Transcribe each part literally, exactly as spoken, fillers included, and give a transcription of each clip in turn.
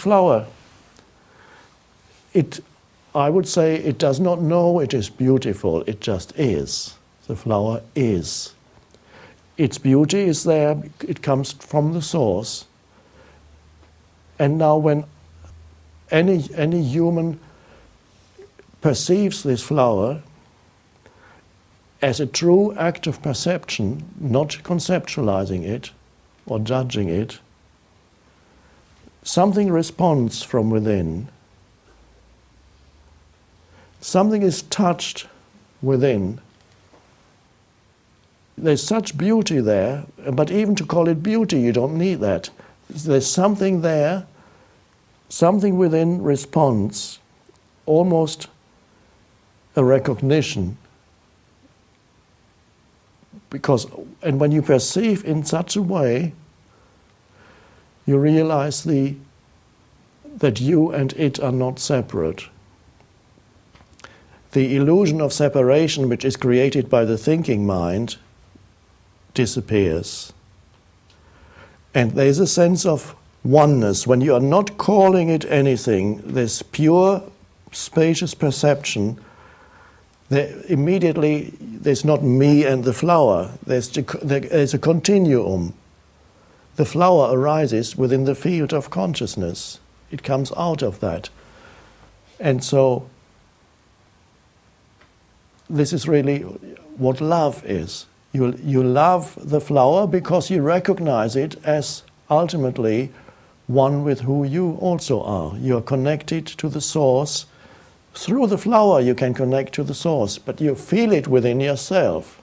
flower, it, I would say it does not know it is beautiful, it just is. The flower is. Its beauty is there, it comes from the source. And now when any, any human perceives this flower as a true act of perception, not conceptualizing it or judging it, something responds from within. Something is touched within. There's such beauty there, but even to call it beauty, you don't need that. There's something there, something within responds, almost a recognition. Because, and when you perceive in such a way, you realize the, that you and it are not separate. The illusion of separation, which is created by the thinking mind, disappears. And there's a sense of oneness. When you are not calling it anything, this pure, spacious perception, there immediately there's not me and the flower. There's, there's a continuum. The flower arises within the field of consciousness. It comes out of that. And so this is really what love is. You, you love the flower because you recognize it as ultimately one with who you also are. You are connected to the source. Through the flower you can connect to the source, but you feel it within yourself.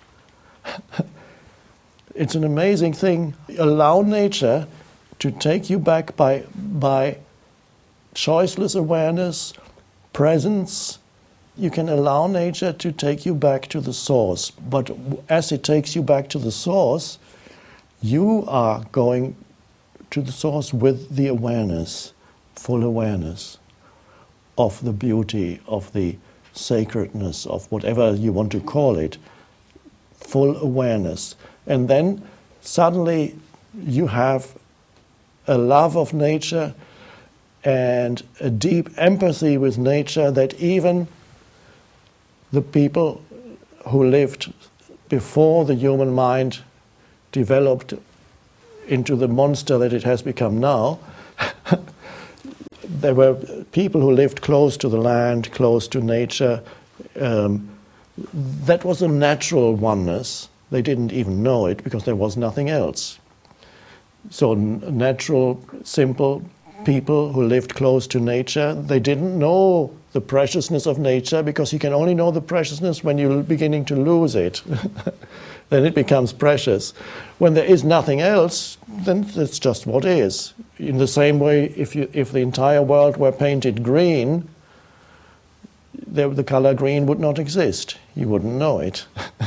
It's an amazing thing. Allow nature to take you back by, by choiceless awareness, presence. You can allow nature to take you back to the source. But as it takes you back to the source, you are going to the source with the awareness, full awareness of the beauty, of the sacredness, of whatever you want to call it, full awareness. And then suddenly you have a love of nature and a deep empathy with nature that even the people who lived before the human mind developed into the monster that it has become now, there were people who lived close to the land, close to nature. Um, that was a natural oneness. They didn't even know it because there was nothing else. So natural, simple people who lived close to nature, they didn't know the preciousness of nature because you can only know the preciousness when you're beginning to lose it. Then it becomes precious. When there is nothing else, then it's just what is. In the same way, if, you, if the entire world were painted green, the, the color green would not exist. You wouldn't know it.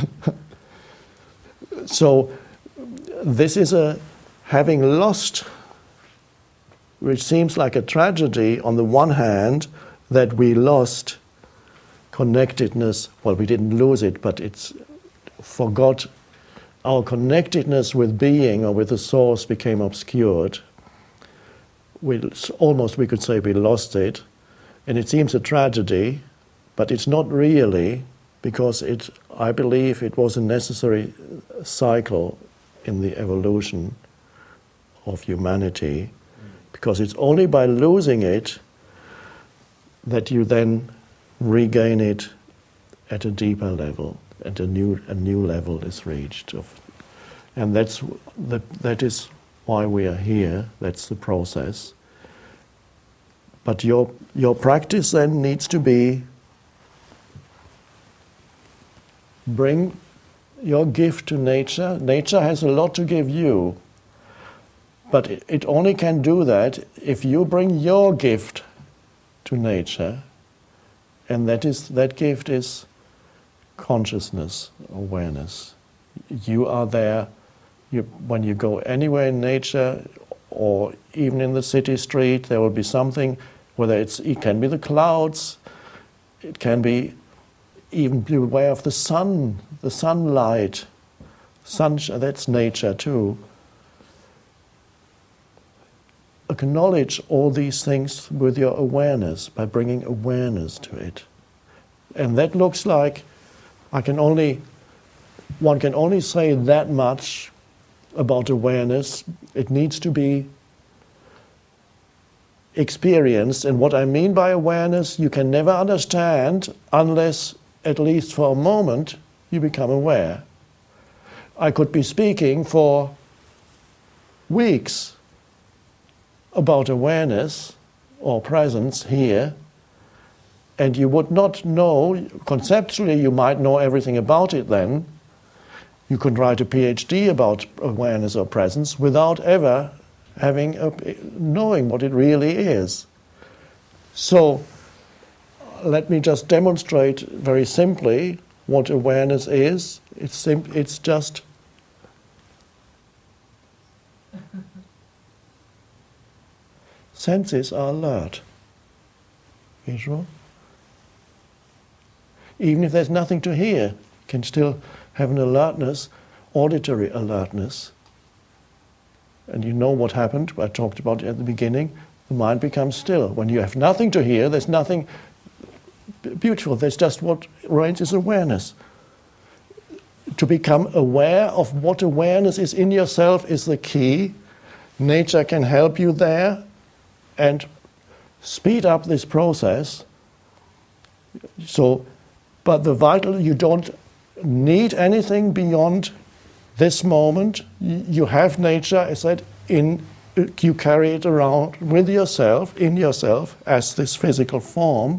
So this is a having lost, which seems like a tragedy on the one hand, that we lost connectedness. Well, we didn't lose it, but it's forgot. Our connectedness with being or with the source became obscured. We, almost we could say we lost it. And it seems a tragedy, but it's not really, because it, I believe it was a necessary cycle in the evolution of humanity, because it's only by losing it that you then regain it at a deeper level, and a new a new level is reached. Of, and that's that that is why we are here. That's the process. But your your practice then needs to be bring your gift to nature. Nature has a lot to give you, but it, it only can do that if you bring your gift to nature, and that is that gift is consciousness, awareness. You are there. You, when you go anywhere in nature, or even in the city street, there will be something. Whether it's it can be the clouds, it can be even be aware of the sun, the sunlight. Sun, that's nature too. acknowledge all these things with your awareness, by bringing awareness to it. And that looks like, I can only, one can only say that much about awareness. It needs to be experienced. And what I mean by awareness, you can never understand unless, at least for a moment, you become aware. I could be speaking for weeks about awareness or presence here, and you would not know, conceptually you might know everything about it then. You can write a PhD about awareness or presence without ever having a, knowing what it really is. So let me just demonstrate very simply what awareness is. It's sim- it's just senses are alert. Visual. Even if there's nothing to hear, you can still have an alertness, auditory alertness. And you know what happened, I talked about it at the beginning, the mind becomes still. When you have nothing to hear, there's nothing beautiful, there's just what reigns is awareness. To become aware of what awareness is in yourself is the key. Nature can help you there and speed up this process. So, but the vital, you don't need anything beyond this moment. You have nature, I said, in, you carry it around with yourself, in yourself, as this physical form.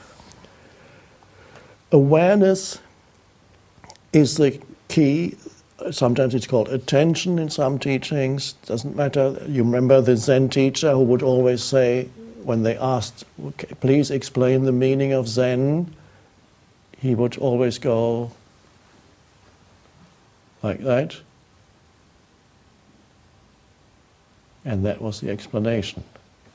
Awareness is the key. Sometimes it's called attention in some teachings. Doesn't matter. You remember the Zen teacher who would always say, when they asked, okay, please explain the meaning of Zen, he would always go like that. And that was the explanation.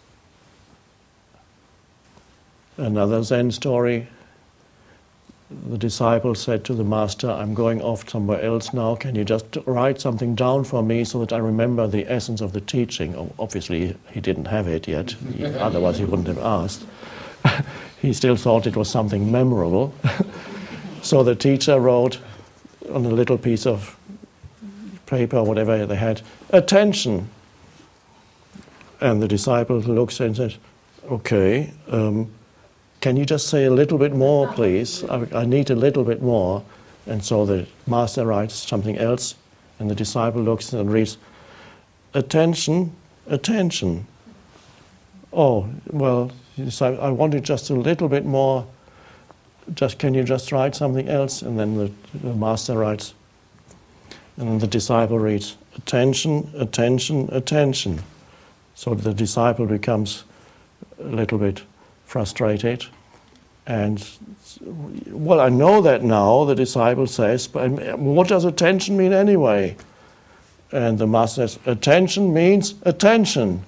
Another Zen story, the disciple said to the master, I'm going off somewhere else now, can you just write something down for me so that I remember the essence of the teaching? Obviously he didn't have it yet, he, otherwise he wouldn't have asked. He still thought it was something memorable. So the teacher wrote on a little piece of paper or whatever they had, attention. And the disciple looks and says, okay, um, can you just say a little bit more, please? I, I need a little bit more. And so the master writes something else, and the disciple looks and reads, attention, attention. Oh, well, I wanted just a little bit more. Just can you just write something else? And then the, the master writes, and then the disciple reads, attention, attention, attention. So the disciple becomes a little bit frustrated. And, well, I know that now, the disciple says, but what does attention mean anyway? And the master says, attention means attention.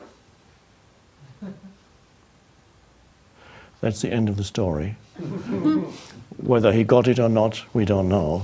That's the end of the story. Whether he got it or not, we don't know.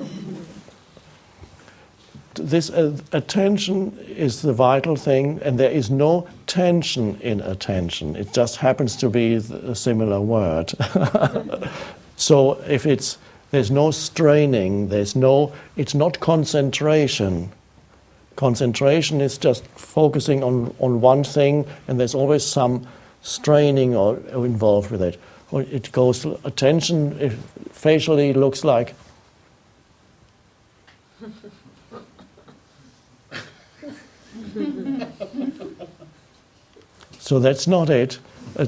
This uh, attention is the vital thing, and there is no tension in attention. It just happens to be a similar word. So if it's, there's no straining, there's no, it's not concentration. Concentration is just focusing on, on one thing, and there's always some straining or, or involved with it. Or it goes to attention, it facially looks like so that's not it.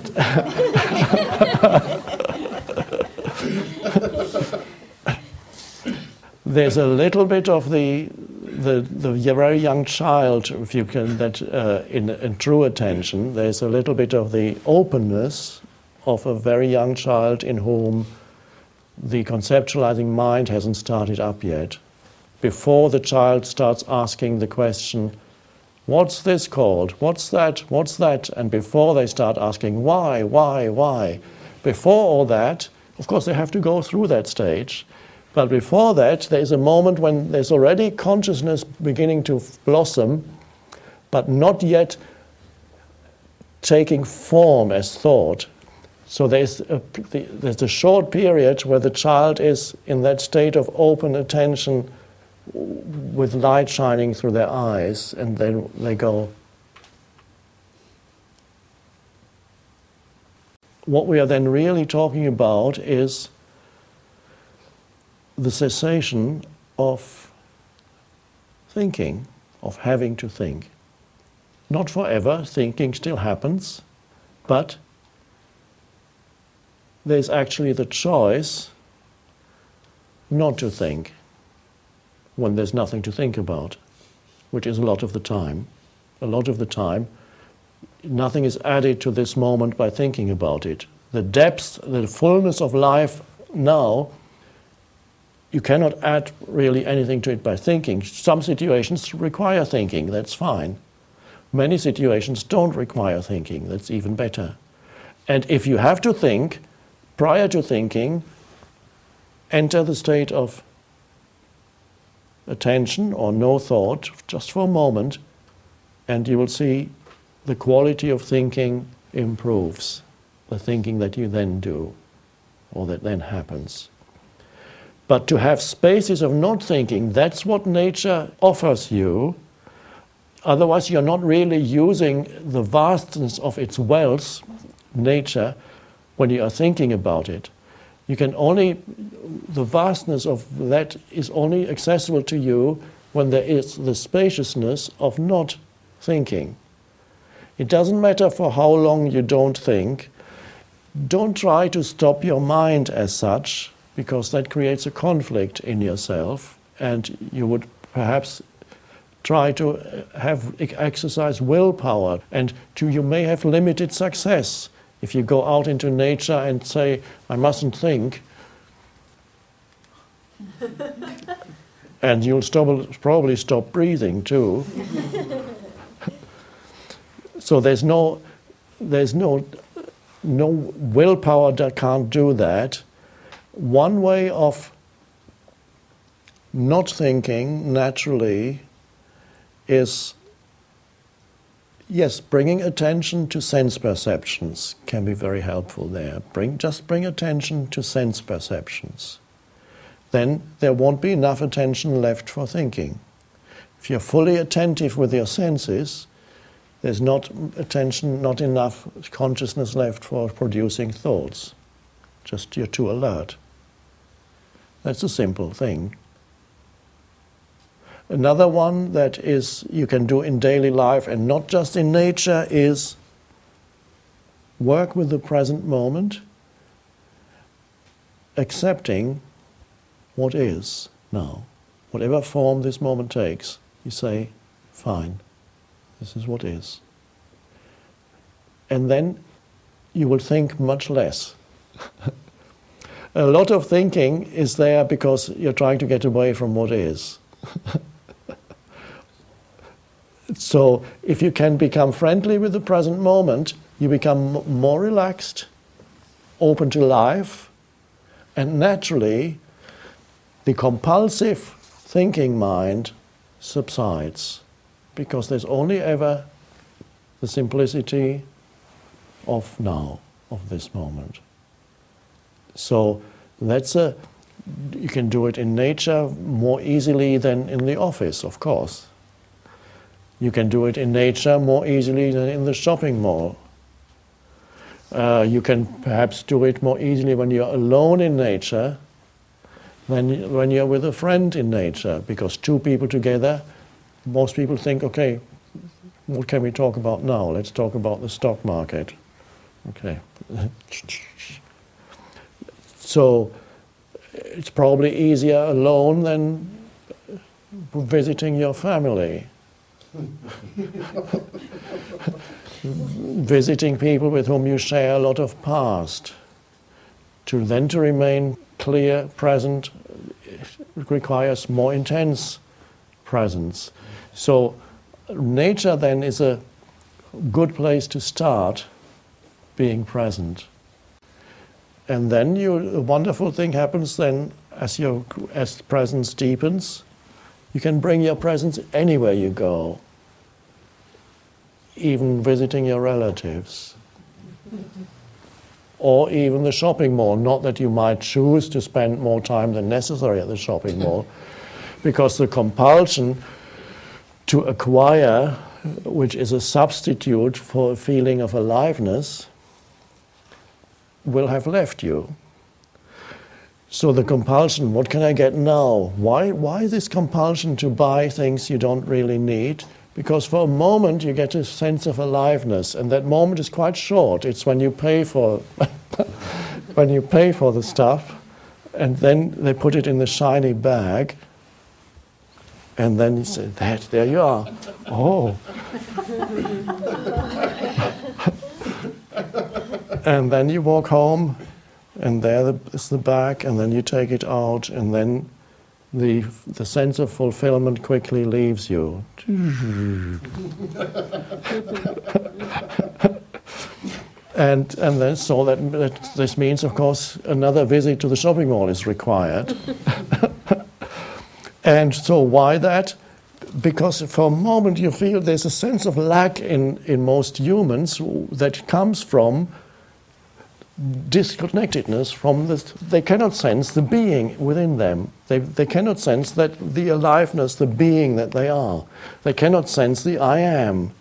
There's a little bit of the the, the very young child, if you can, that uh, in, in true attention, there's a little bit of the openness of a very young child in whom the conceptualizing mind hasn't started up yet. Before the child starts asking the question, what's this called? What's that? What's that? And before they start asking, why, why, why? Before all that, of course they have to go through that stage, but before that there's a moment when there's already consciousness beginning to blossom, but not yet taking form as thought. So there's a, there's a short period where the child is in that state of open attention with light shining through their eyes, and then they go. What we are then really talking about is the cessation of thinking, of having to think. Not forever, thinking still happens, but there's actually the choice not to think when there's nothing to think about, which is a lot of the time. A lot of the time, nothing is added to this moment by thinking about it. The depth, the fullness of life now, you cannot add really anything to it by thinking. Some situations require thinking, that's fine. Many situations don't require thinking, that's even better. And if you have to think, prior to thinking, enter the state of attention or no thought, just for a moment, and you will see the quality of thinking improves, the thinking that you then do, or that then happens. But to have spaces of not thinking, that's what nature offers you. Otherwise, you're not really using the vastness of its wealth, nature, when you are thinking about it. You can only, the vastness of that is only accessible to you when there is the spaciousness of not thinking. It doesn't matter for how long you don't think. Don't try to stop your mind as such, because that creates a conflict in yourself, and you would perhaps try to have exercise willpower, and to, you may have limited success. If you go out into nature and say, I mustn't think, and you'll stop, probably stop breathing too. So there's no, there's no, no willpower that can't do that. One way of not thinking naturally is, yes, bringing attention to sense perceptions can be very helpful there. Bring, just bring attention to sense perceptions. Then there won't be enough attention left for thinking. If you're fully attentive with your senses, there's not attention, not enough consciousness left for producing thoughts. Just you're too alert. That's a simple thing. Another one that is you can do in daily life and not just in nature is work with the present moment, accepting what is now. Whatever form this moment takes, you say, fine, this is what is. And then you will think much less. A lot of thinking is there because you're trying to get away from what is. So if you can become friendly with the present moment, you become more relaxed, open to life, and naturally the compulsive thinking mind subsides, because there's only ever the simplicity of now, of this moment. So that's a, you can do it in nature more easily than in the office, of course. You can do it in nature more easily than in the shopping mall. Uh, you can perhaps do it more easily when you're alone in nature than when you're with a friend in nature, because two people together, most people think, okay, what can we talk about now? Let's talk about the stock market. Okay. So it's probably easier alone than visiting your family. Visiting people with whom you share a lot of past. To then to remain clear, present, requires more intense presence. So nature then is a good place to start being present. And then you, a wonderful thing happens then as your as presence deepens. You can bring your presence anywhere you go. even visiting your relatives, or even the shopping mall. Not that you might choose to spend more time than necessary at the shopping mall, because the compulsion to acquire, which is a substitute for a feeling of aliveness, will have left you. So the compulsion, what can I get now? Why, why this compulsion to buy things you don't really need? Because for a moment you get a sense of aliveness, and that moment is quite short. It's when you pay for when you pay for the stuff, and then they put it in the shiny bag, and then you say, "That, there you are." Oh. And then you walk home, and there is the bag, and then you take it out, and then the the sense of fulfillment quickly leaves you. and and then so that, that this means, of course, another visit to the shopping mall is required. And so why that? Because for a moment you feel there's a sense of lack in, in most humans that comes from disconnectedness from the, they cannot sense the being within them. They, they cannot sense that the aliveness, the being that they are. They cannot sense the I am,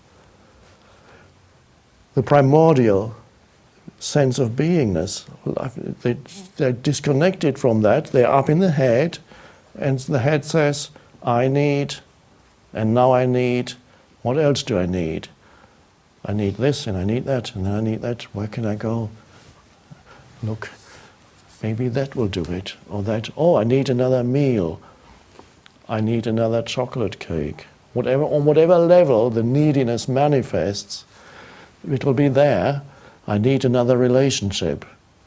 the primordial sense of beingness. They, they're disconnected from that. They're up in the head, and the head says, I need, and now I need, what else do I need? I need this, and I need that, and I need that. Where can I go? Look, maybe that will do it, or that, oh, I need another meal, I need another chocolate cake. Whatever, on whatever level the neediness manifests, it will be there. I need another relationship.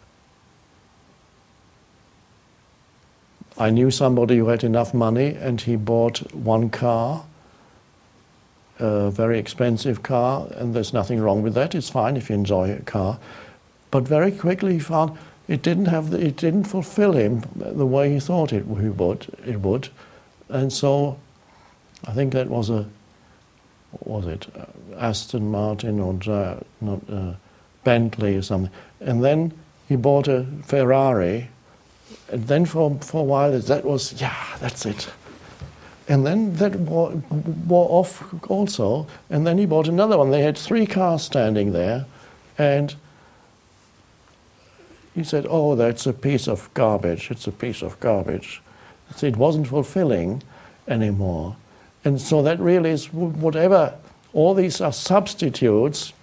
I knew somebody who had enough money, and he bought one car, a very expensive car, and there's nothing wrong with that. It's fine if you enjoy a car. But very quickly he found it didn't have the, it didn't fulfill him the way he thought it would. It would, and so I think that was a what was it uh, Aston Martin or uh, not uh, Bentley or something. And then he bought a Ferrari, and then for for a while that was yeah that's it. And then that wore, wore off also. And then he bought another one. They had three cars standing there, and he said, oh, that's a piece of garbage. It's a piece of garbage. So it wasn't fulfilling anymore. And so that really is whatever, all these are substitutes.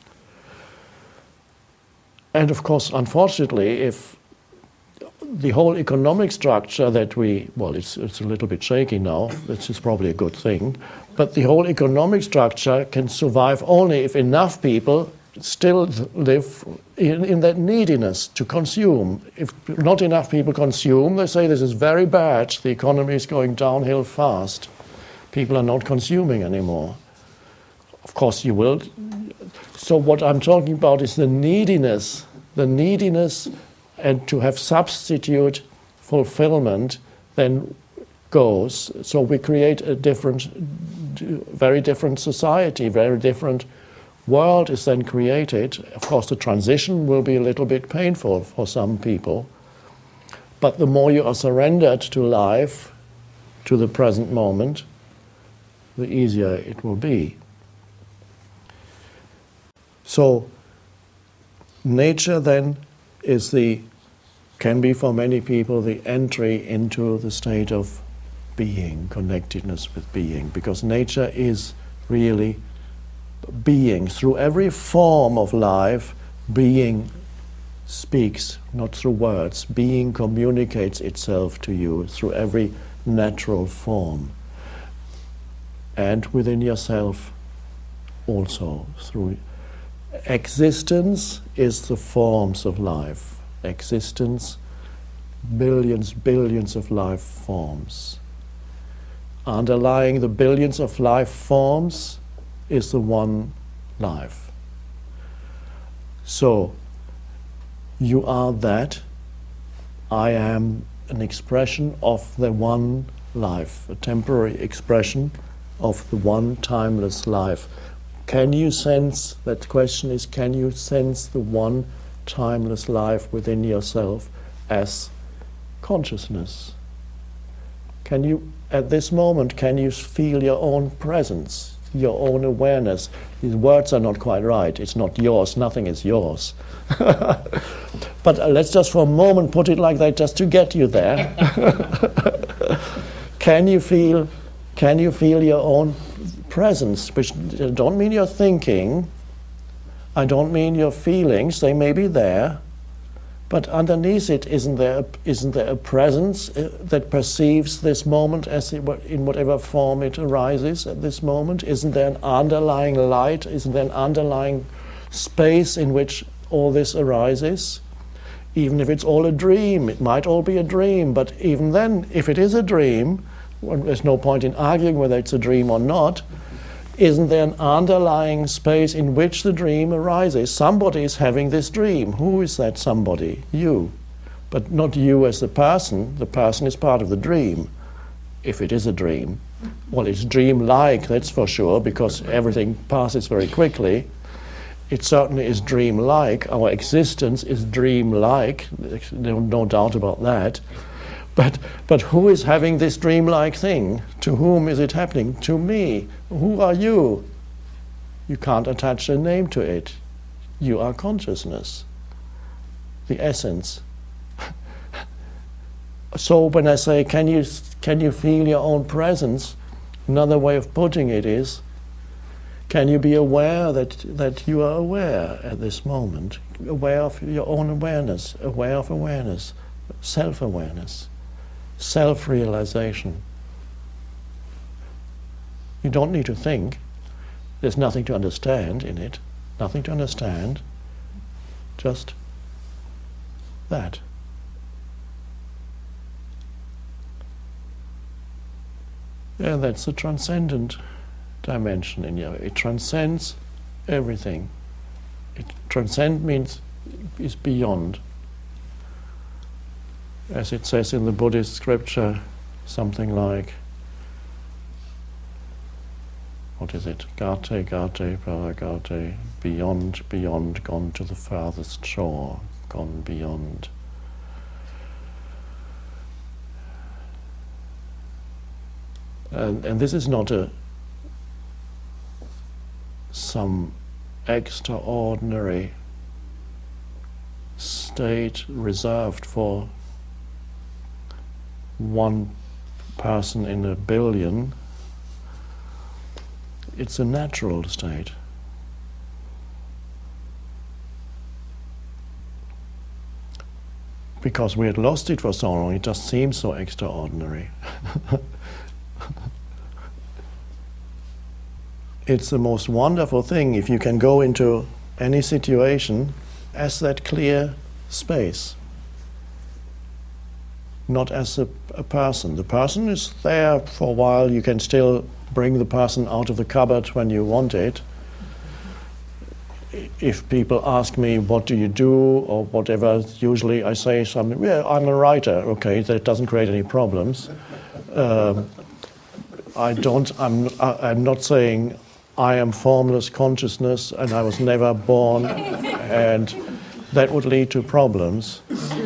And of course, unfortunately, if the whole economic structure that we, well, it's, it's a little bit shaky now, which is probably a good thing, but the whole economic structure can survive only if enough people still live in, in that neediness to consume. If not enough people consume, they say this is very bad, the economy is going downhill fast. People are not consuming anymore. Of course you will. So what I'm talking about is the neediness, the neediness, and to have substitute fulfillment then goes. So we create a different, very different society, very different world is then created. Of course, the transition will be a little bit painful for some people, but the more you are surrendered to life, to the present moment, the easier it will be. So, nature then is the, can be for many people, the entry into the state of being, connectedness with being, because nature is really being. Through every form of life, being speaks, not through words. Being communicates itself to you through every natural form. And within yourself also. Through existence is the forms of life. Existence, billions, billions of life forms. Underlying the billions of life forms is the one life. So, you are that. I am an expression of the one life, a temporary expression of the one timeless life. Can you sense, that question is, can you sense the one timeless life within yourself as consciousness? Can you, at this moment, can you feel your own presence, your own awareness? These words are not quite right. It's not yours. Nothing is yours. But uh, let's just for a moment put it like that, just to get you there. Can you feel? Can you feel your own presence? Which don't mean your thinking. I don't mean your feelings. They may be there, but underneath it, isn't there? Isn't there a presence uh, that perceives this moment as it, in whatever form it arises at this moment? Isn't there an underlying light? Isn't there an underlying space in which all this arises? Even if it's all a dream, it might all be a dream, but even then, if it is a dream, well, there's no point in arguing whether it's a dream or not. Isn't there an underlying space in which the dream arises? Somebody is having this dream. Who is that somebody? You. But not you as the person. The person is part of the dream, if it is a dream. Well, it's dream-like, that's for sure, because everything passes very quickly. It certainly is dream-like. Our existence is dream-like. There's no, no doubt about that. But, but who is having this dream-like thing? To whom is it happening? To me. Who are you? You can't attach a name to it. You are consciousness, the essence. So when I say, can you, can you feel your own presence? Another way of putting it is, can you be aware that, that you are aware at this moment? Aware of your own awareness, aware of awareness, self-awareness. Self-realization. You don't need to think. There's nothing to understand in it. Nothing to understand. Just that. Yeah, that's the transcendent dimension in you. It transcends everything. It transcend means is beyond. As it says in the Buddhist scripture, something like, what is it? Gate, gate, paragate, beyond, beyond, gone to the farthest shore, gone beyond. And, and this is not a some extraordinary state reserved for one person in a billion. It's a natural state. Because we had lost it for so long, it just seems so extraordinary. It's the most wonderful thing if you can go into any situation as that clear space. Not as a, a person. The person is there for a while. You can still bring the person out of the cupboard when you want it. If people ask me, what do you do, or whatever, usually I say something, yeah, I'm a writer. Okay, that doesn't create any problems. Um, I don't, I'm, I'm not saying I am formless consciousness and I was never born, and that would lead to problems.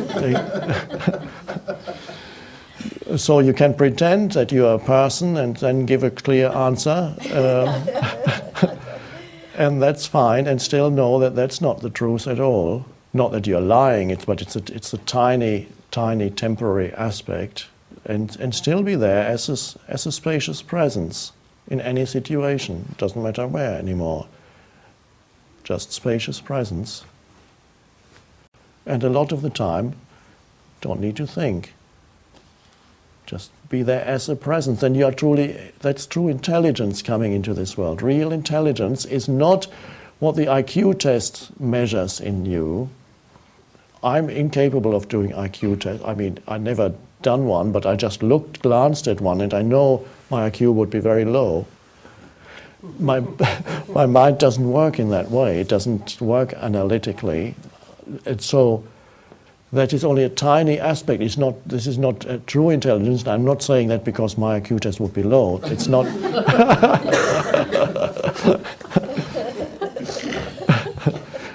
So you can pretend that you are a person and then give a clear answer, um, and that's fine, and still know that that's not the truth at all. Not that you're lying, it's, but it's a, it's a tiny, tiny temporary aspect, and, and still be there as a, as a spacious presence in any situation. It doesn't matter where anymore. Just spacious presence. And a lot of the time, don't need to think. Just be there as a presence, and you are truly, that's true intelligence coming into this world. Real intelligence is not what the I Q test measures in you. I'm incapable of doing I Q tests. I mean, I've never done one, but I just looked, glanced at one, and I know my I Q would be very low. My, my mind doesn't work in that way. It doesn't work analytically. And so that is only a tiny aspect. It's not, this is not a true intelligence. I'm not saying that because my I Q test would be low. It's not.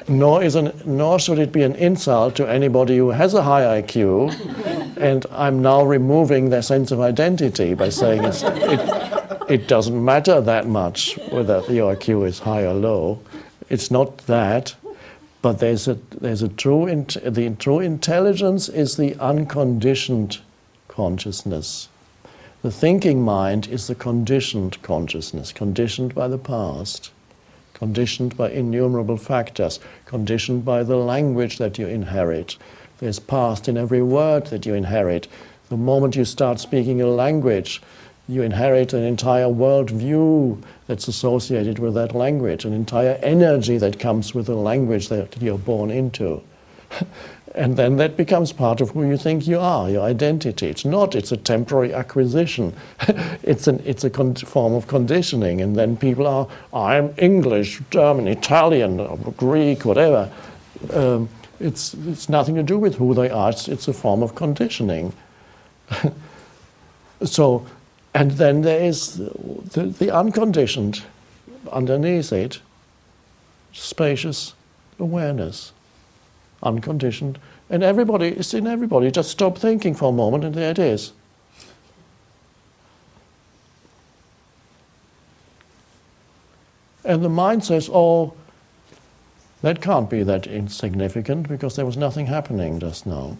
nor, is an, nor should it be an insult to anybody who has a high I Q, and I'm now removing their sense of identity by saying it's, it, it doesn't matter that much whether your I Q is high or low. It's not that, but there's a, there's a true, in, the true intelligence is the unconditioned consciousness. The thinking mind is the conditioned consciousness, conditioned by the past, conditioned by innumerable factors, conditioned by the language that you inherit. There's past in every word that you inherit. The moment you start speaking a language, you inherit an entire worldview that's associated with that language, an entire energy that comes with the language that you're born into. And then that becomes part of who you think you are, your identity. It's not, it's a temporary acquisition. it's, an, it's a con- form of conditioning. And then people are, I'm English, German, Italian, Greek, whatever. Um, it's, it's nothing to do with who they are. It's, it's a form of conditioning. So, and then there is the, the unconditioned, underneath it, spacious awareness. Unconditioned, and everybody, it's in everybody. Just stop thinking for a moment and there it is. And the mind says, oh, that can't be that insignificant because there was nothing happening just now.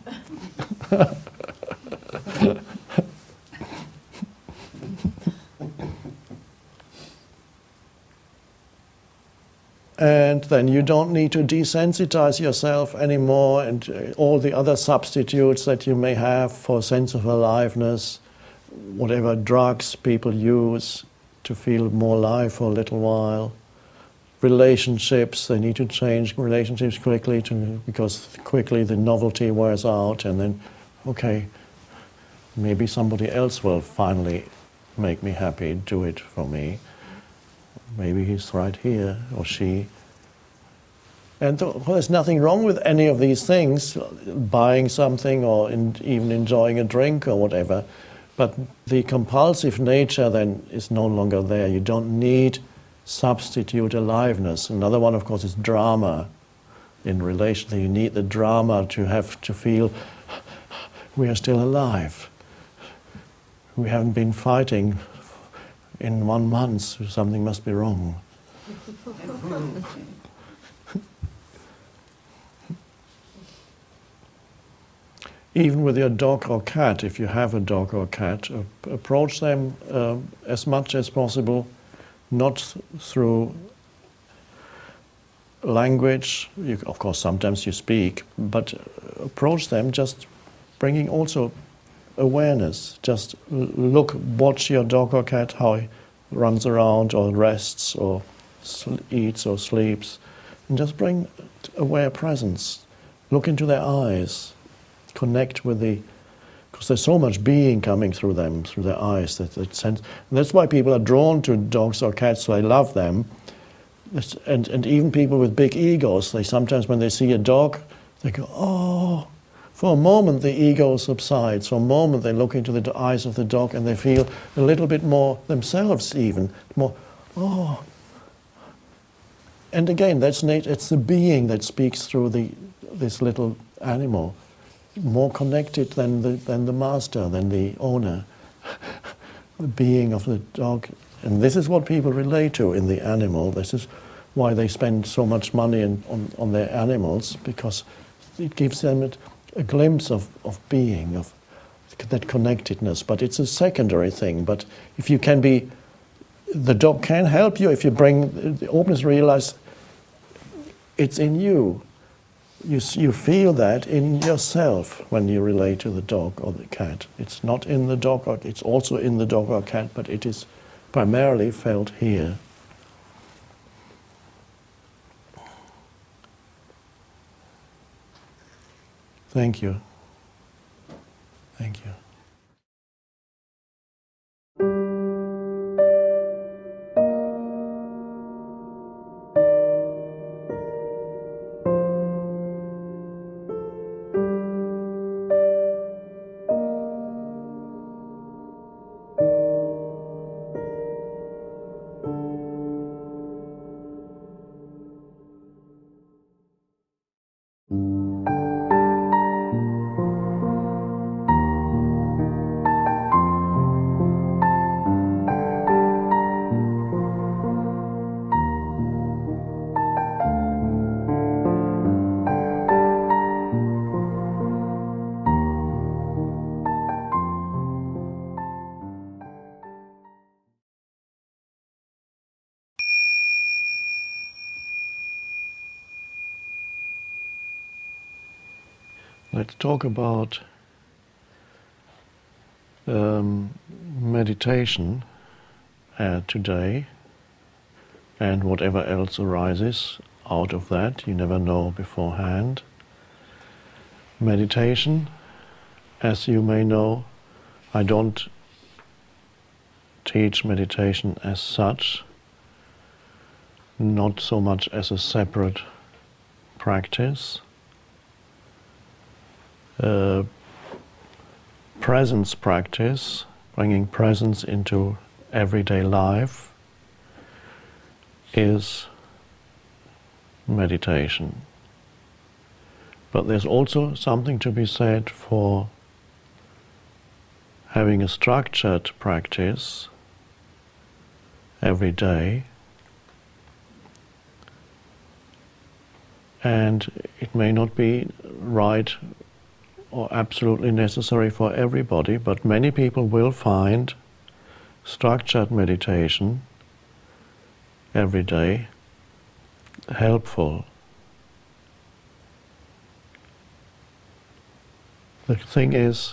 And then you don't need to desensitize yourself anymore, and uh, all the other substitutes that you may have for a sense of aliveness, whatever drugs people use to feel more alive for a little while. Relationships, they need to change relationships quickly to, because quickly the novelty wears out, and then, okay, maybe somebody else will finally make me happy, do it for me. Maybe he's right here, or she. And th- well, there's nothing wrong with any of these things, buying something or in, even enjoying a drink or whatever. But the compulsive nature then is no longer there. You don't need substitute aliveness. Another one, of course, is drama in relation. You need the drama to have to feel we are still alive. We haven't been fighting in one month, so something must be wrong. Even with your dog or cat, if you have a dog or cat, uh, approach them uh, as much as possible, not through language. You, of course, sometimes you speak, but approach them just bringing also awareness. Just look, watch your dog or cat, how he runs around or rests or sl- eats or sleeps, and just bring aware presence. Look into their eyes, connect with the, because there's so much being coming through them, through their eyes. That, that sense, and that's why people are drawn to dogs or cats. So they love them, and and even people with big egos, they sometimes when they see a dog, they go, oh. For a moment, the ego subsides. For a moment, they look into the eyes of the dog and they feel a little bit more themselves even. More, oh. And again, that's nat- it's the being that speaks through the this little animal. More connected than the, than the master, than the owner. The being of the dog. And this is what people relate to in the animal. This is why they spend so much money in, on, on their animals, because it gives them a, a glimpse of, of being, of that connectedness. But it's a secondary thing. But if you can be, the dog can help you if you bring the openness, realize it's in you. You, you feel that in yourself when you relate to the dog or the cat. It's not in the dog, or it's also in the dog or cat, but it is primarily felt here. Thank you. Thank you. Let's talk about um, meditation uh, today, and whatever else arises out of that, you never know beforehand. Meditation, as you may know, I don't teach meditation as such, not so much as a separate practice. Uh, presence practice, bringing presence into everyday life, is meditation. But there's also something to be said for having a structured practice every day, and it may not be right or absolutely necessary for everybody, but many people will find structured meditation every day helpful. The thing is,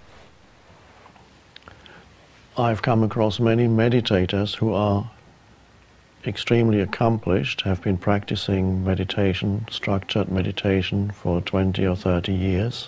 I've come across many meditators who are extremely accomplished, have been practicing meditation, structured meditation, for twenty or thirty years,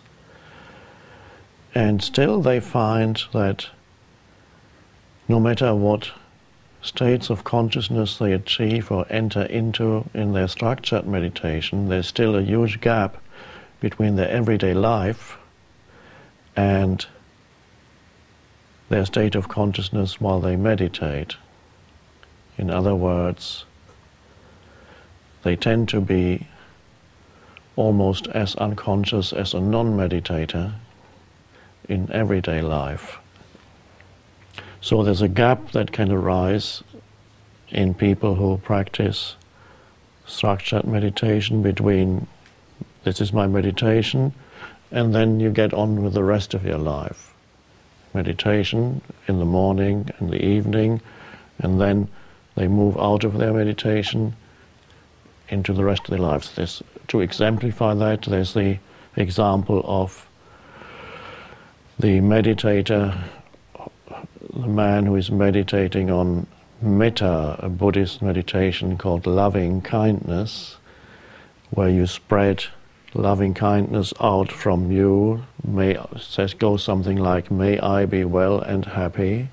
and still they find that no matter what states of consciousness they achieve or enter into in their structured meditation, there's still a huge gap between their everyday life and their state of consciousness while they meditate. In other words, they tend to be almost as unconscious as a non-meditator in everyday life. So there's a gap that can arise in people who practice structured meditation between this is my meditation and then you get on with the rest of your life. Meditation in the morning and the evening, and then they move out of their meditation into the rest of their lives. There's, to exemplify that, there's the example of the meditator, the man who is meditating on metta, a Buddhist meditation called loving kindness, where you spread loving kindness out from you. May says goes something like, may I be well and happy.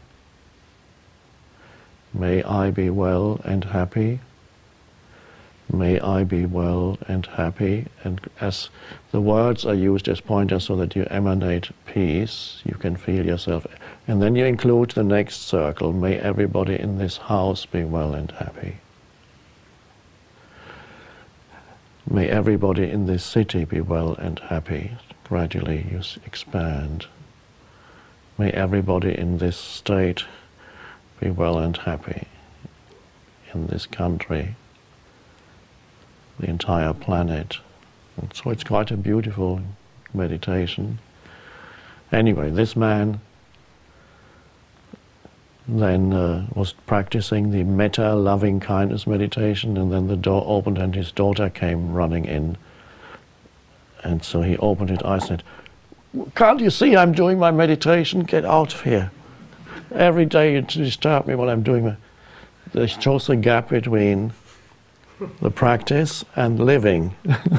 May I be well and happy. May I be well and happy. And as the words are used as pointers so that you emanate peace, you can feel yourself. And then you include the next circle, may everybody in this house be well and happy. May everybody in this city be well and happy. Gradually you expand. May everybody in this state be well and happy. In this country, the entire planet. And so it's quite a beautiful meditation. Anyway, this man then uh, was practicing the metta, loving kindness meditation, and then the door opened and his daughter came running in. And so he opened it. I said, can't you see I'm doing my meditation? Get out of here. Every day you disturb me while I'm doing my... There shows the gap between the practice and living.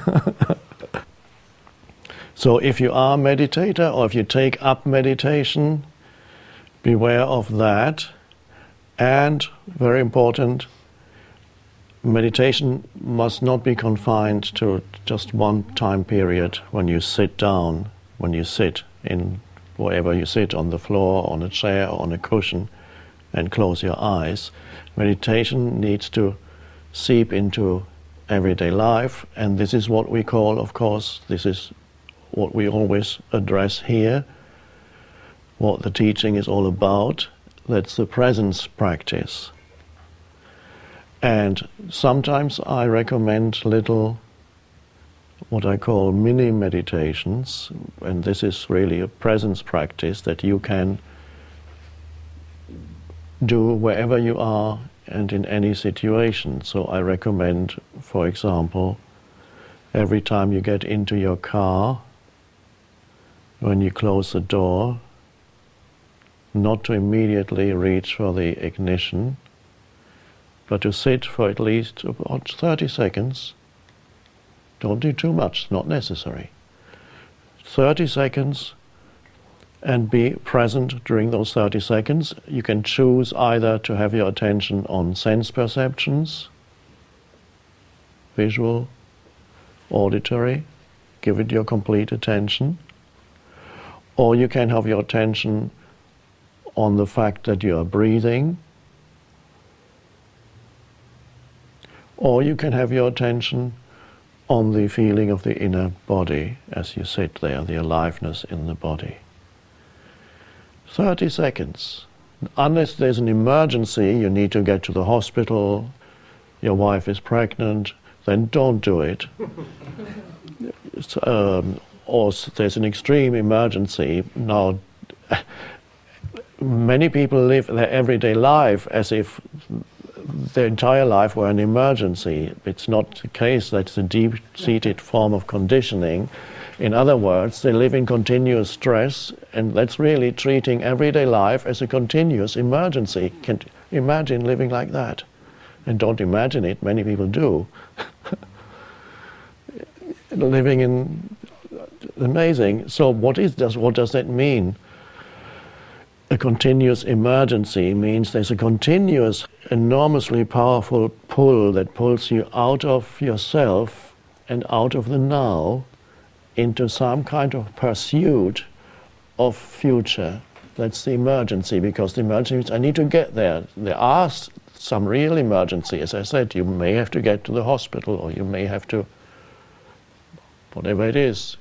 So if you are a meditator, or if you take up meditation, beware of that. And, very important, meditation must not be confined to just one time period when you sit down, when you sit in wherever you sit, on the floor, on a chair, or on a cushion, and close your eyes. Meditation needs to seep into everyday life, and this is what we call, of course, this is what we always address here, what the teaching is all about. That's the presence practice. And sometimes I recommend little, what I call mini meditations, and this is really a presence practice that you can do wherever you are and in any situation. So I recommend, for example, every time you get into your car, when you close the door, not to immediately reach for the ignition, but to sit for at least about thirty seconds. Don't do too much, not necessary. thirty seconds, and be present during those thirty seconds. You can choose either to have your attention on sense perceptions, visual, auditory, give it your complete attention, or you can have your attention on the fact that you are breathing, or you can have your attention on the feeling of the inner body as you sit there, the aliveness in the body. thirty seconds. Unless there's an emergency, you need to get to the hospital, your wife is pregnant, then don't do it. um, or there's an extreme emergency. Now, many people live their everyday life as if their entire life were an emergency. It's not the case. That's a deep-seated form of conditioning. In other words, they live in continuous stress, and that's really treating everyday life as a continuous emergency. Can imagine living like that. And don't imagine it, many people do. Living in amazing. So what is does what does that mean? A continuous emergency means there's a continuous, enormously powerful pull that pulls you out of yourself and out of the now into some kind of pursuit of future. That's the emergency, because the emergency means I need to get there. There are some real emergency. As I said, you may have to get to the hospital, or you may have to, whatever it is.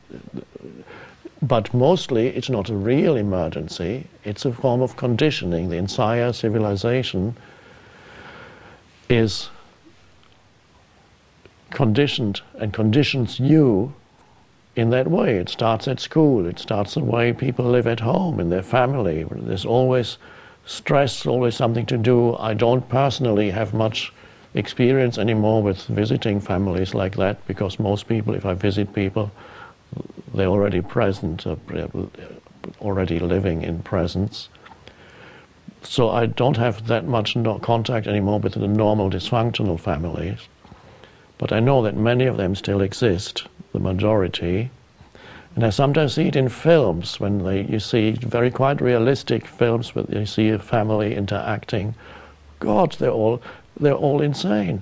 But mostly it's not a real emergency, it's a form of conditioning. The entire civilization is conditioned and conditions you in that way. It starts at school, it starts the way people live at home, in their family. There's always stress, always something to do. I don't personally have much experience anymore with visiting families like that, because most people, if I visit people, they're already present, uh, already living in presence. So I don't have that much no contact anymore with the normal dysfunctional families. But I know that many of them still exist, the majority. And I sometimes see it in films, when they, you see very quite realistic films where you see a family interacting. God, they're all, they're all insane.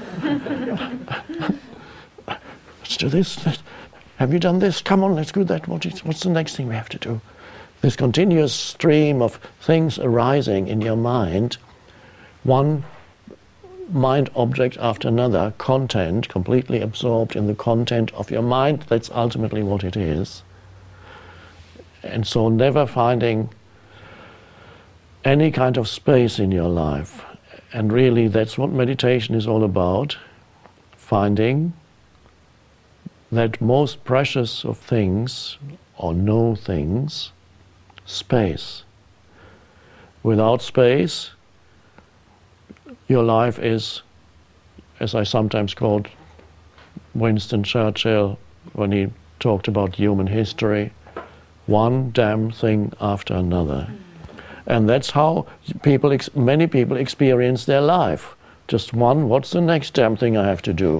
Let's do this. Let's, have you done this? Come on, let's do that. What is, what's the next thing we have to do? This continuous stream of things arising in your mind, one mind object after another, content, completely absorbed in the content of your mind. That's ultimately what it is. And so never finding any kind of space in your life. And really that's what meditation is all about, finding that most precious of things, or no things, space. Without space, your life is, as I sometimes quote Winston Churchill when he talked about human history, one damn thing after another. And that's how people, ex- many people experience their life. Just one, what's the next damn thing I have to do?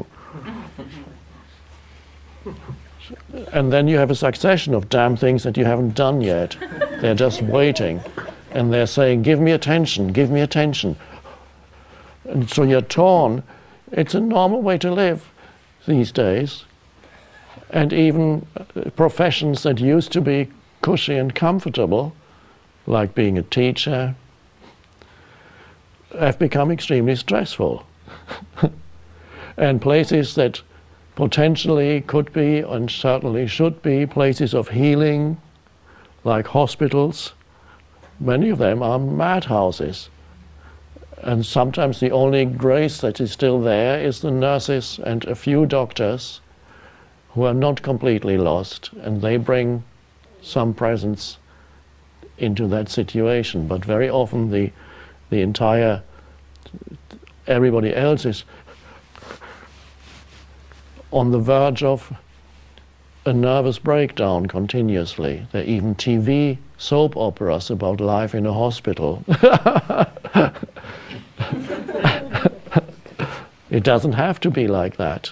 And then you have a succession of damn things that you haven't done yet. They're just waiting. And they're saying, give me attention, give me attention. And so you're torn. It's a normal way to live these days. And even professions that used to be cushy and comfortable, like being a teacher, have become extremely stressful. And places that potentially could be, and certainly should be, places of healing, like hospitals, many of them are madhouses. And sometimes the only grace that is still there is the nurses and a few doctors who are not completely lost, and they bring some presence into that situation. But very often the, the entire, everybody else is on the verge of a nervous breakdown continuously. There are even T V soap operas about life in a hospital. It doesn't have to be like that.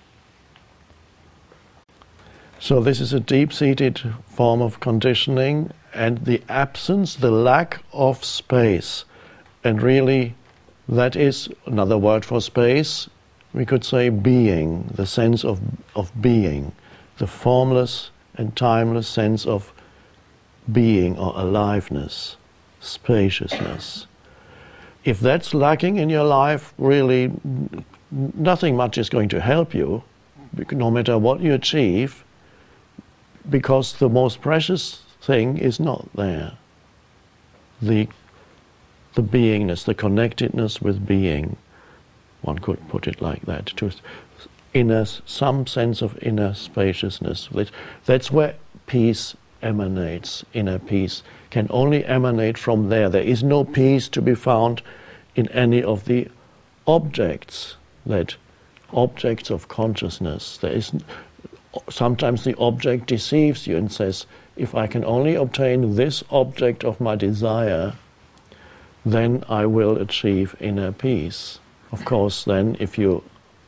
So this is a deep-seated form of conditioning, and the absence, the lack of space. And really, that is another word for space. We could say being, the sense of, of being, the formless and timeless sense of being or aliveness, spaciousness. If that's lacking in your life, really nothing much is going to help you, no matter what you achieve, because the most precious thing is not there. The, the beingness, the connectedness with being, one could put it like that, to inner, some sense of inner spaciousness. That's where peace emanates. Inner peace can only emanate from there. There is no peace to be found in any of the objects, that objects of consciousness. There is, sometimes the object deceives you and says, if I can only obtain this object of my desire, then I will achieve inner peace. Of course, then, if you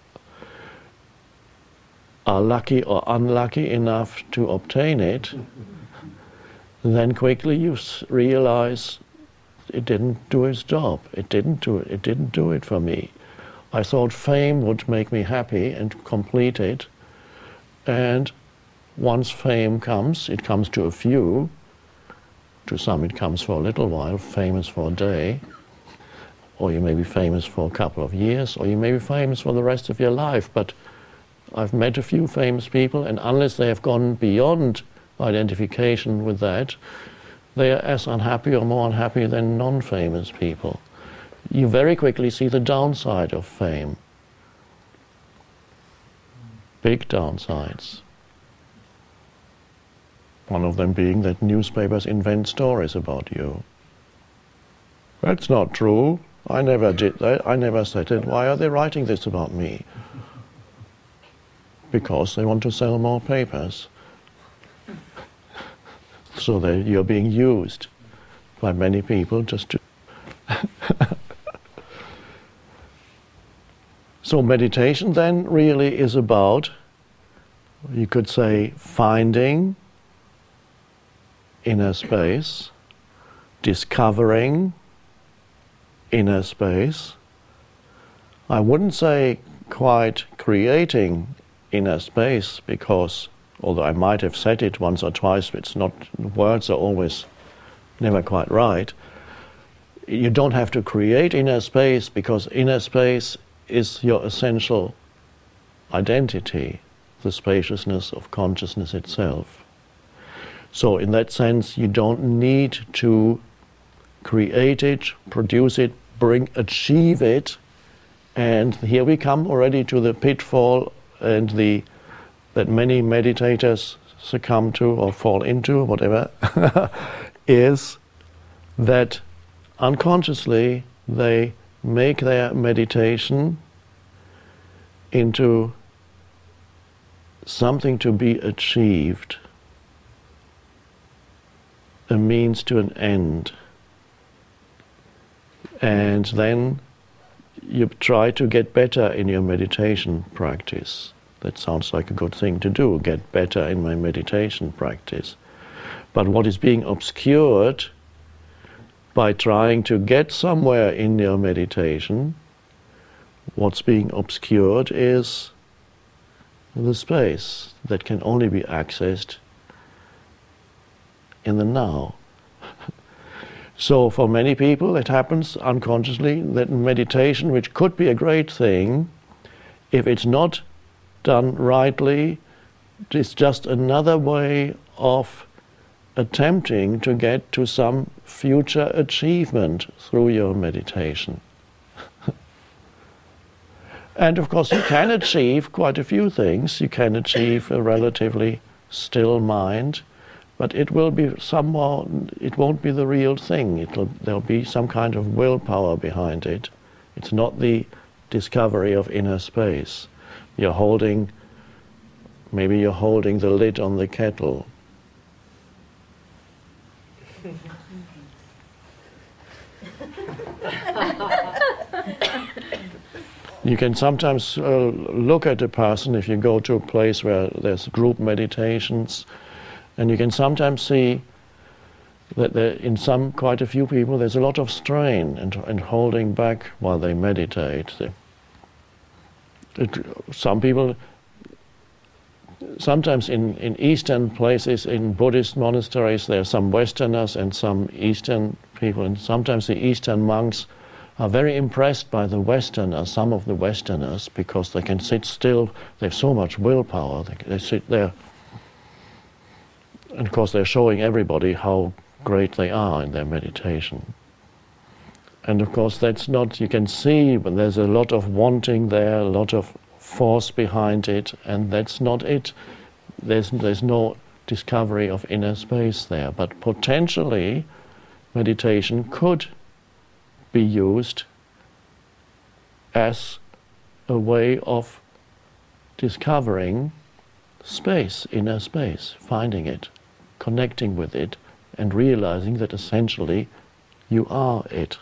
are lucky or unlucky enough to obtain it, then quickly you realize it didn't do its job. It didn't do it. It didn't do it for me. I thought fame would make me happy and complete it. And once fame comes, it comes to a few. To some it comes for a little while, famous for a day. Or you may be famous for a couple of years, or you may be famous for the rest of your life. But I've met a few famous people, and unless they have gone beyond identification with that, they are as unhappy or more unhappy than non-famous people. You very quickly see the downside of fame. Big downsides. One of them being that newspapers invent stories about you. That's not true. I never did that. I never said it. Why are they writing this about me? Because they want to sell more papers. So that you're being used by many people just to... So meditation then really is about, you could say, finding inner space, discovering inner space. I wouldn't say quite creating inner space, because although I might have said it once or twice, it's not, words are always never quite right. You don't have to create inner space, because inner space is your essential identity, the spaciousness of consciousness itself. So in that sense, you don't need to create it, produce it, bring, achieve it. And here we come already to the pitfall and the that many meditators succumb to or fall into, whatever, is that unconsciously they make their meditation into something to be achieved, a means to an end. And then you try to get better in your meditation practice. That sounds like a good thing to do, get better in my meditation practice. But what is being obscured by trying to get somewhere in your meditation, what's being obscured is the space that can only be accessed in the now. So for many people it happens unconsciously that meditation, which could be a great thing, if it's not done rightly, it's just another way of attempting to get to some future achievement through your meditation. And of course you can achieve quite a few things. You can achieve a relatively still mind, but it will be somehow, it won't be the real thing. It'll, there'll be some kind of willpower behind it. It's not the discovery of inner space. You're holding Maybe you're holding the lid on the kettle. You can sometimes uh, look at a person if you go to a place where there's group meditations, and you can sometimes see that there, in some, quite a few people, there's a lot of strain and, and holding back while they meditate. They, it, some people, sometimes in, in Eastern places, in Buddhist monasteries, there are some Westerners and some Eastern people, and sometimes the Eastern monks are very impressed by the Westerners, some of the Westerners, because they can sit still, they have so much willpower, they, they sit there. And of course they're showing everybody how great they are in their meditation. And of course that's not, you can see when there's a lot of wanting there, a lot of force behind it, and that's not it. There's, there's no discovery of inner space there, but potentially meditation could be used as a way of discovering space, inner space, finding it, connecting with it, and realizing that essentially you are it.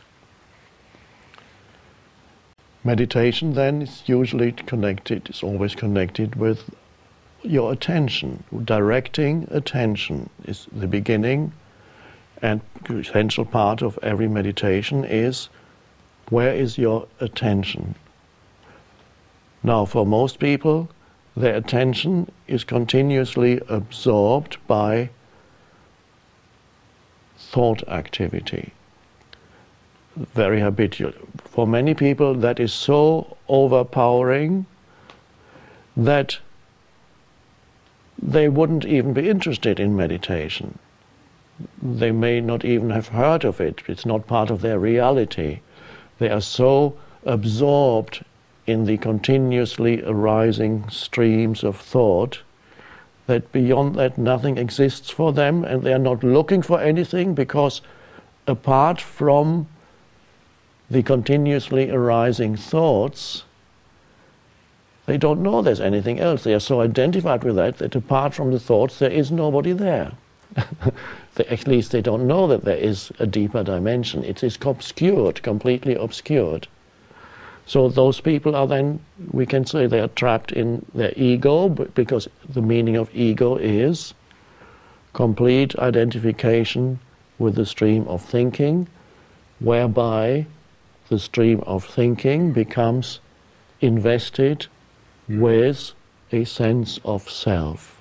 Meditation then is usually connected, is always connected with your attention. Directing attention is the beginning, and the essential part of every meditation is, where is your attention? Now, for most people, their attention is continuously absorbed by thought activity, very habitual. For many people, that is so overpowering that they wouldn't even be interested in meditation. They may not even have heard of it. It's not part of their reality. They are so absorbed in the continuously arising streams of thought that beyond that nothing exists for them, and they are not looking for anything, because apart from the continuously arising thoughts, they don't know there's anything else. They are so identified with that that apart from the thoughts there is nobody there. They, at least they don't know that there is a deeper dimension. It is obscured, completely obscured. So those people are then, we can say, they are trapped in their ego, because the meaning of ego is complete identification with the stream of thinking, whereby the stream of thinking becomes invested with a sense of self.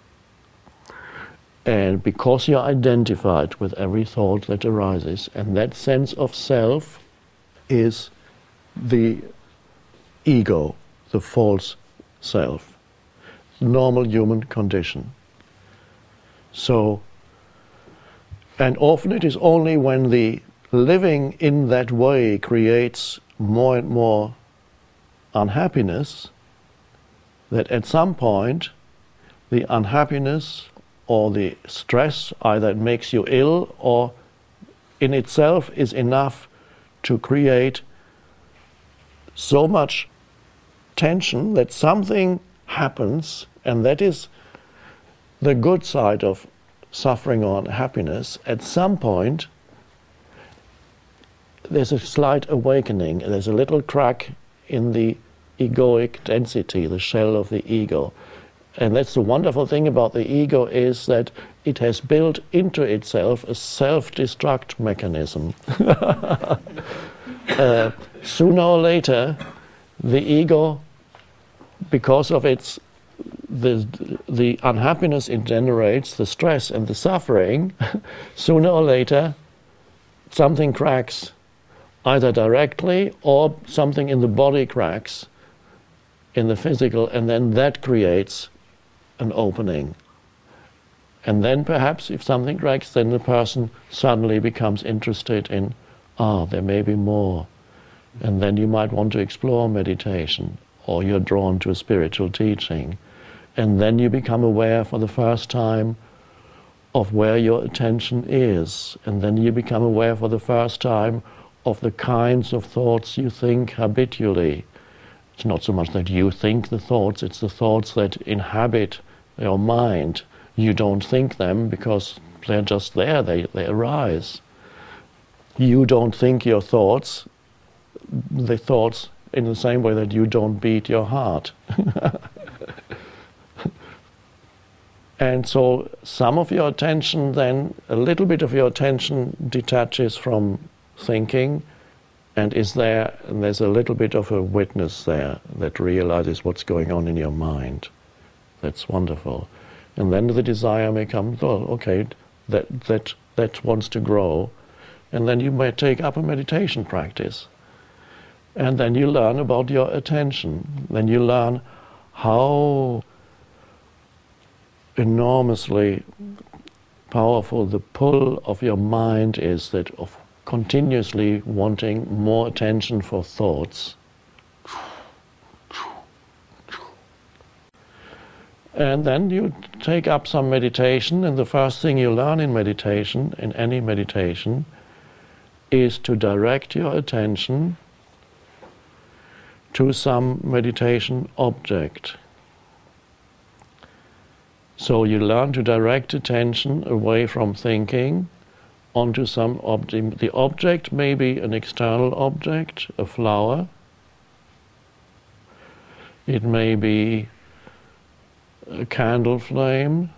And because you're identified with every thought that arises, and that sense of self is the ego, the false self, normal human condition. So, and often it is only when the living in that way creates more and more unhappiness that at some point the unhappiness or the stress either makes you ill or in itself is enough to create so much tension that something happens, and that is the good side of suffering or happiness. At some point there's a slight awakening, there's a little crack in the egoic density, the shell of the ego. And that's the wonderful thing about the ego, is that it has built into itself a self-destruct mechanism. uh, sooner or later, the ego, because of its the the unhappiness it generates, the stress and the suffering, sooner or later, something cracks, either directly or something in the body cracks, in the physical, and then that creates an opening. And then perhaps if something cracks, then the person suddenly becomes interested in, ah, there may be more. And then you might want to explore meditation, or you're drawn to a spiritual teaching. And then you become aware for the first time of where your attention is. And then you become aware for the first time of the kinds of thoughts you think habitually. It's not so much that you think the thoughts, it's the thoughts that inhabit your mind. You don't think them because they're just there, they, they arise. You don't think your thoughts, the thoughts in the same way that you don't beat your heart. And so some of your attention then, a little bit of your attention detaches from thinking and is there, and there's a little bit of a witness there that realizes what's going on in your mind. That's wonderful. And then the desire may come, oh, okay, that, that, that wants to grow. And then you may take up a meditation practice. And then you learn about your attention. Then you learn how enormously powerful the pull of your mind is, that of continuously wanting more attention for thoughts. And then you take up some meditation, and the first thing you learn in meditation, in any meditation, is to direct your attention to some meditation object. So you learn to direct attention away from thinking onto some object. The object may be an external object, a flower. It may be a candle flame.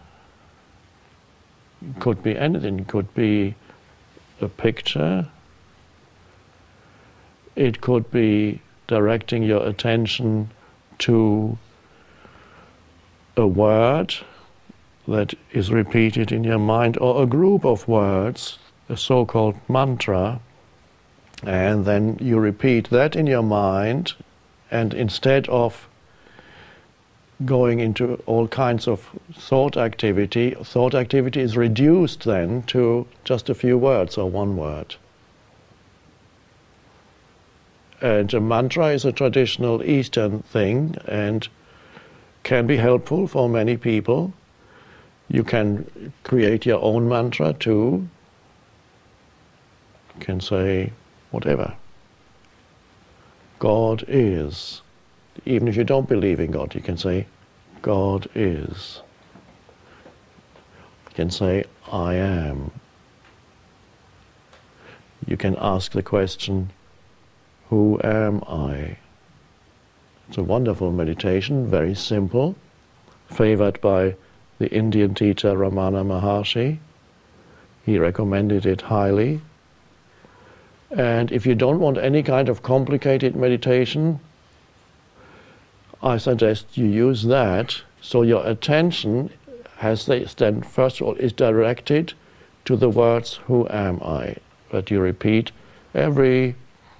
It could be anything. It could be a picture. It could be directing your attention to a word that is repeated in your mind, or a group of words, a so-called mantra, and then you repeat that in your mind, and instead of going into all kinds of thought activity, thought activity is reduced then to just a few words or one word. And a mantra is a traditional Eastern thing and can be helpful for many people. You can create your own mantra too. You can say whatever. God is. Even if you don't believe in God, you can say, God is. You can say, I am. You can ask the question, who am I? It's a wonderful meditation, very simple, favored by the Indian teacher Ramana Maharshi. He recommended it highly. And if you don't want any kind of complicated meditation, I suggest you use that, so your attention has then, first of all, is directed to the words, who am I? That you repeat every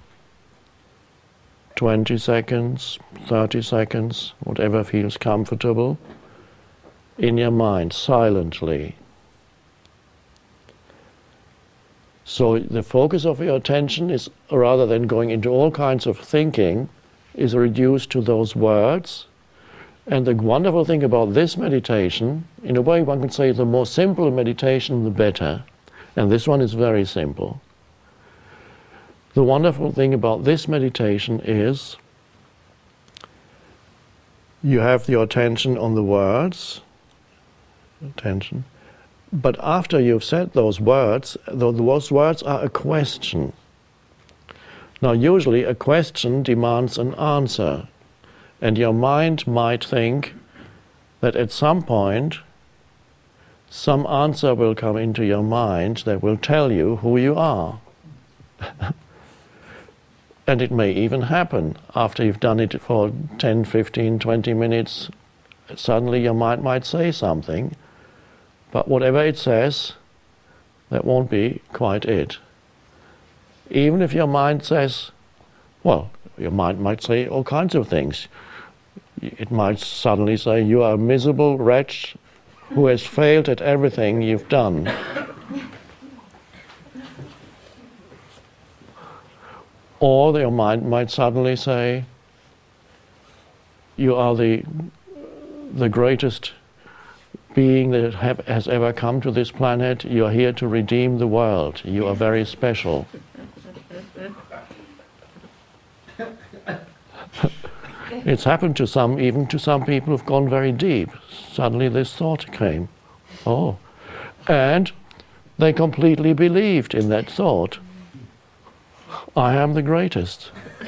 twenty seconds, thirty seconds, whatever feels comfortable, in your mind, silently. So the focus of your attention is, rather than going into all kinds of thinking, is reduced to those words. And the wonderful thing about this meditation, in a way one can say the more simple meditation the better, and this one is very simple. The wonderful thing about this meditation is you have your attention on the words, attention, but after you've said those words, those words are a question. Now usually a question demands an answer, and your mind might think that at some point some answer will come into your mind that will tell you who you are. And it may even happen after you've done it for ten, fifteen, twenty minutes, suddenly your mind might say something, but whatever it says, that won't be quite it. Even if your mind says, well, your mind might say all kinds of things. It might suddenly say, you are a miserable wretch who has failed at everything you've done. Or your mind might suddenly say, you are the, the greatest being that have, has ever come to this planet. You are here to redeem the world. You are very special. It's happened to some, even to some people who've gone very deep. Suddenly this thought came. Oh. And they completely believed in that thought. I am the greatest.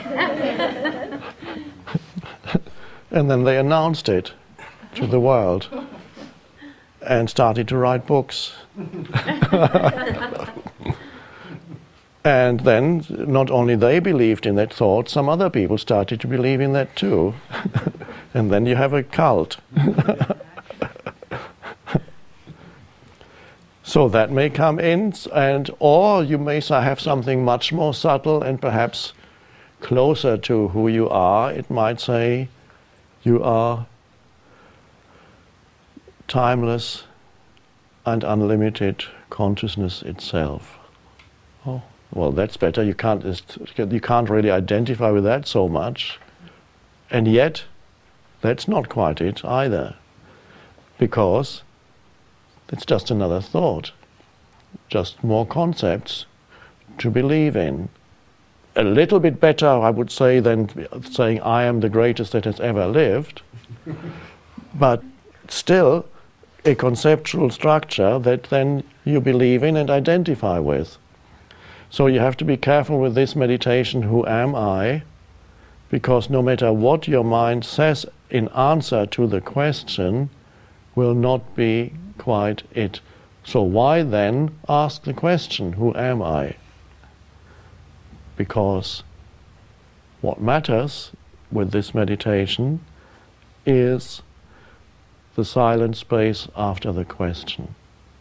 And then they announced it to the world and started to write books. And then not only they believed in that thought, some other people started to believe in that too. And then you have a cult. So that may come in, and or you may have something much more subtle and perhaps closer to who you are. It might say you are timeless and unlimited consciousness itself. Oh, well, that's better. You can't you can't really identify with that so much, and yet that's not quite it either, because it's just another thought, just more concepts to believe in. A little bit better, I would say, than saying I am the greatest that has ever lived, but still a conceptual structure that then you believe in and identify with. So you have to be careful with this meditation, who am I? Because no matter what your mind says in answer to the question, will not be quite it. So why then ask the question, who am I? Because what matters with this meditation is the silent space after the question.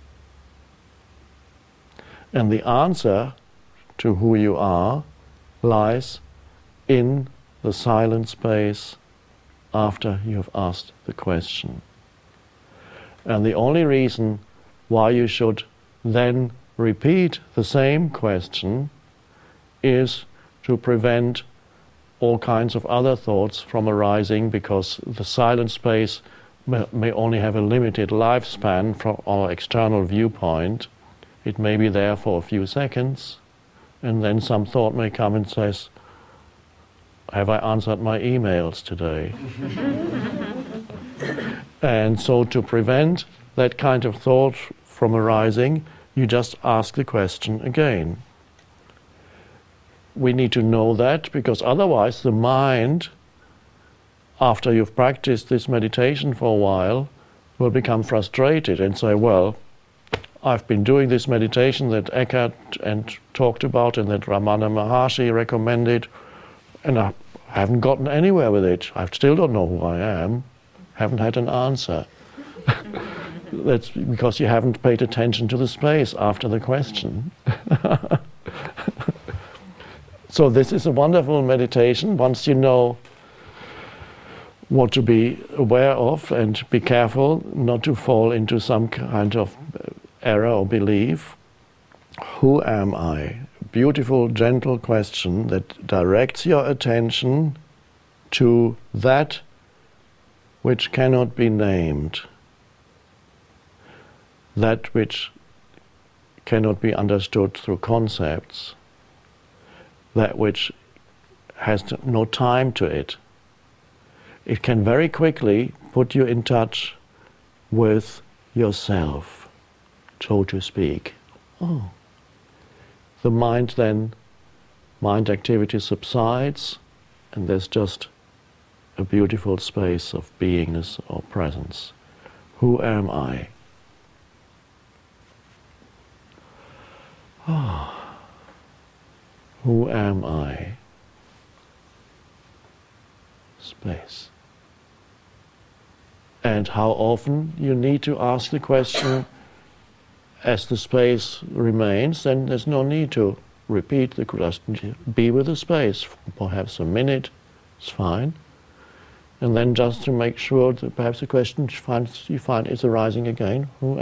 And the answer to who you are lies in the silent space after you have asked the question. And the only reason why you should then repeat the same question is to prevent all kinds of other thoughts from arising, because the silent space may, may only have a limited lifespan from our external viewpoint. It may be there for a few seconds, and then some thought may come and says, have I answered my emails today? And so to prevent that kind of thought from arising, you just ask the question again. We need to know that, because otherwise the mind, after you've practiced this meditation for a while, will become frustrated and say, well, I've been doing this meditation that Eckhart and talked about and that Ramana Maharshi recommended, and I haven't gotten anywhere with it. I still don't know who I am. Haven't had an answer. That's because you haven't paid attention to the space after the question. So this is a wonderful meditation. Once you know what to be aware of, and be careful not to fall into some kind of error or belief. Who am I? Beautiful, gentle question that directs your attention to that which cannot be named, that which cannot be understood through concepts, that which has no time to it. It can very quickly put you in touch with yourself, so to speak. Oh. The mind then, mind activity subsides, and there's just a beautiful space of beingness or presence. Who am I? Oh. Who am I? Space. And how often you need to ask the question as the space remains, then there's no need to repeat the question. Be with the space, perhaps a minute, it's fine. And then just to make sure that perhaps the question you find, you find is arising again, who